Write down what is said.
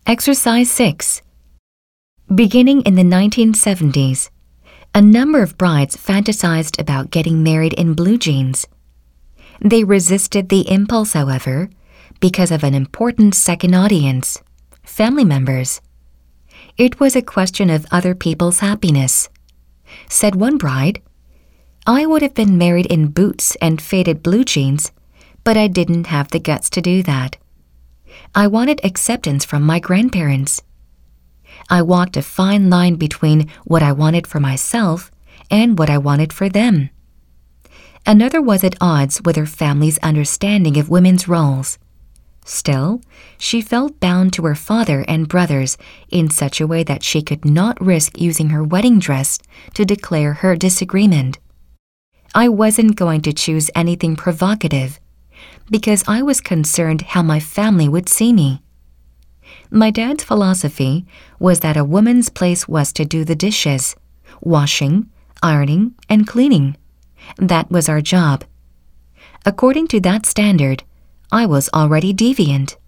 Exercise 6. Beginning in the 1970s, a number of brides fantasized about getting married in blue jeans. They resisted the impulse, however, because of an important second audience, family members. It was a question of other people's happiness. Said one bride, "I would have been married in boots and faded blue jeans, but I didn't have the guts to do that. I wanted acceptance from my grandparents. I walked a fine line between what I wanted for myself and what I wanted for them." Another was at odds with her family's understanding of women's roles. Still, she felt bound to her father and brothers in such a way that she could not risk using her wedding dress to declare her disagreement. "I wasn't going to choose anything provocative because I was concerned how my family would see me. My dad's philosophy was that a woman's place was to do the dishes, washing, ironing, and cleaning. That was our job. According to that standard, I was already deviant.